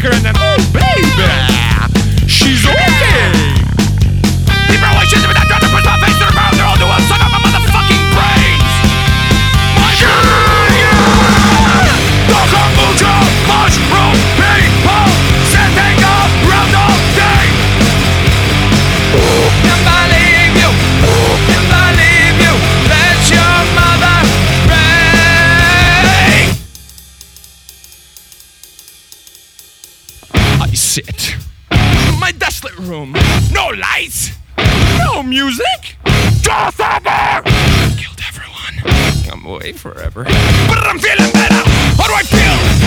her and then, oh baby, she's okay. Deep relations with that drop to push my face to the ground. They're all new, suck up my motherfucking brains. My the kombucha mushroom people sitting around all day. And believe you, let your mother ring. I sit in my desolate room, no lights, no music, just over. Killed everyone. I'm away forever, but I'm feeling better. How do I feel?